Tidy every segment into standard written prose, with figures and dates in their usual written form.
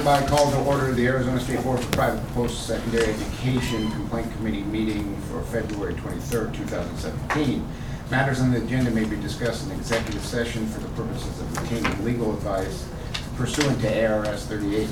hereby call to order the Arizona State Board for Private Post-Secondary Education Complaint Committee meeting for February 23rd, 2017. Matters on the agenda may be discussed in executive session for the purposes of obtaining legal advice pursuant to ARS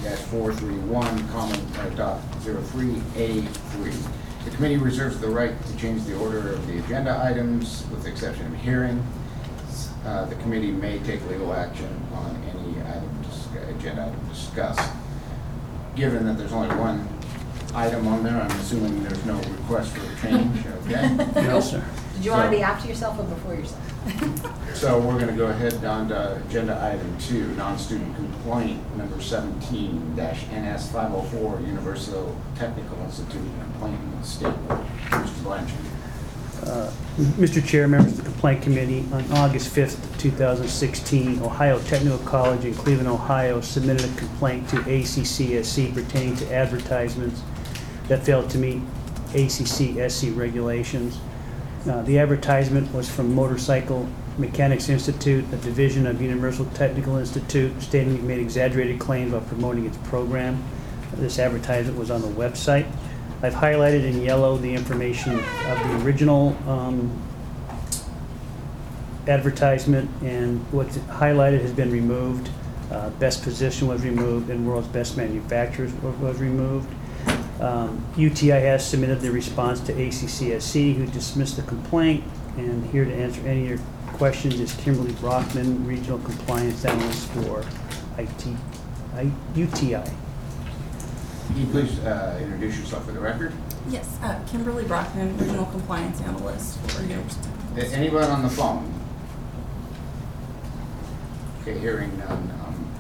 38-431:03A3. The committee reserves the right to change the order of the agenda items with the exception of hearing. The committee may take legal action on any agenda item discussed. Given that there's only one item on there, I'm assuming there's no request for a change, okay? No, sir. Did you want to be after yourself or before yourself? So we're going to go ahead on to agenda item 2, non-student complaint number 17-NS504, Universal Technical Institute complaint in the state. Mr. Blanchard. Mr. Chair, members of the Complaint Committee, on August 5th, 2016, Ohio Technical College in Cleveland, Ohio submitted a complaint to ACCSC pertaining to advertisements that failed to meet ACCSC regulations. The advertisement was from Motorcycle Mechanics Institute, a division of Universal Technical Institute, stating it made exaggerated claims about promoting its program. This advertisement was on the website. I've highlighted in yellow the information of the original advertisement, and what's highlighted has been removed. Best position was removed, and world's best manufacturers was removed. UTI has submitted the response to ACCSC, who dismissed the complaint, and here to answer any of your questions is Kimberly Brockman, Regional Compliance Analyst for UTI. Can you please introduce yourself for the record? Yes, Kimberly Brockman, Regional Compliance Analyst for University. Anyone on the phone? Okay, hearing none.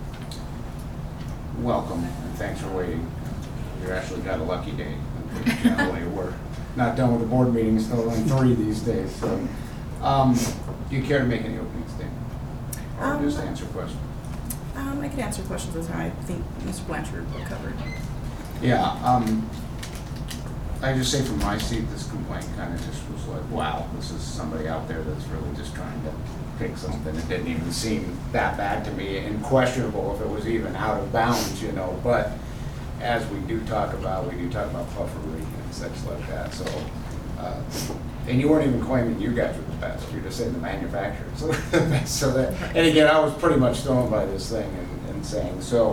Welcome and thanks for waiting. You actually got a lucky day. Generally, we're not done with the board meetings until only 3 these days. So, do you care to make any opening statement, or just answer questions? I can answer questions as I think Mr. Blanchard covered. Yeah, I just say from my seat, this complaint kind of just was like, wow, this is somebody out there that's really just trying to pick something. It didn't even seem that bad to me, and questionable if it was even out of bounds, you know. But as we do talk about puffery and such like that. So, and you weren't even claiming you guys were the best. You're just saying the manufacturer. So that, and again, I was pretty much thrown by this thing and saying so.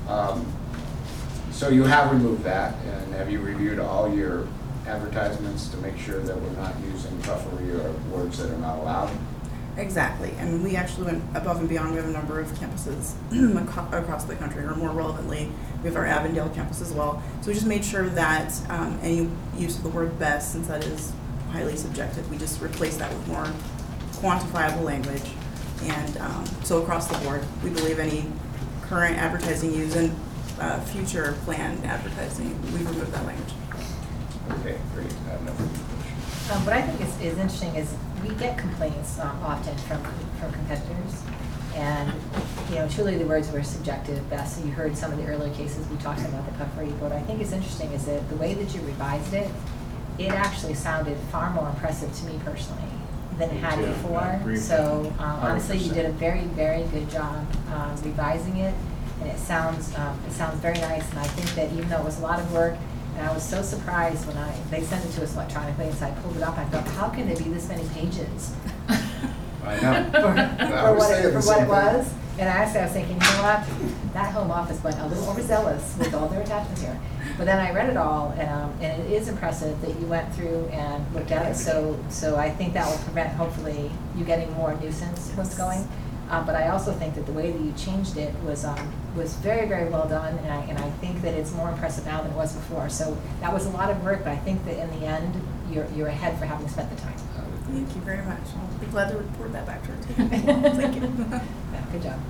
So you have removed that, and have you reviewed all your advertisements to make sure that we're not using puffery or words that are not allowed? Exactly, and we actually went above and beyond. We have a number of campuses across the country, or more relevantly, we have our Avondale campus as well. So we just made sure that any use of the word best, since that is highly subjective, we just replaced that with more quantifiable language. And so across the board, we believe any current advertising used and future planned advertising, we removed that language. Okay, great. I have no further questions. What I think is interesting is we get complaints often from competitors, and truly the words were subjective. Best. So you heard some of the earlier cases we talked about the puffery. What I think is interesting is that the way that you revised it, it actually sounded far more impressive to me personally than it had before. So honestly, you did a very, very good job revising it. And it sounds very nice, and I think that even though it was a lot of work, and I was so surprised when they sent it to us electronically, and so I pulled it up, I thought, how can there be this many pages? I know. for what it was. And I was thinking, you know what, that home office went a little overzealous with all their attachments here. But then I read it all, and it is impressive that you went through and looked at it. So I think that will prevent, hopefully, you getting more nuisance what's going. But I also think that the way that you changed it was very, very well done, and I think that it's more impressive now than it was before. So that was a lot of work, but I think that in the end, you're ahead for having spent the time. Thank you very much. I'll be glad to report that back to our team. Thank you. Yeah, good job.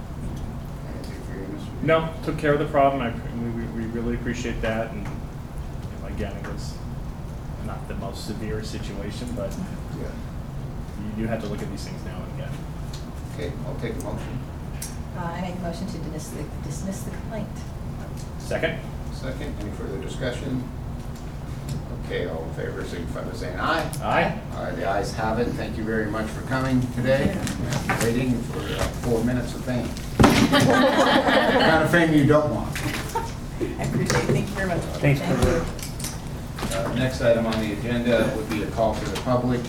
No, took care of the problem. We really appreciate that, and again, it was not the most severe situation, but Yeah. you have to look at these things now and again. Okay, I'll take a motion. I make a motion to dismiss the complaint. Second? Second, any further discussion? Okay, all in favor, signify by saying aye. Aye. All right, the ayes have it. Thank you very much for coming today. Waiting for 4 minutes of fame. The kind of fame you don't want. I appreciate it. Thank you very much. Thanks, Thank Kimberly. Next item on the agenda would be a call to the public.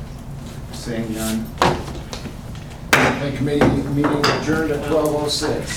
Seeing none. The committee meeting adjourned at 12:06.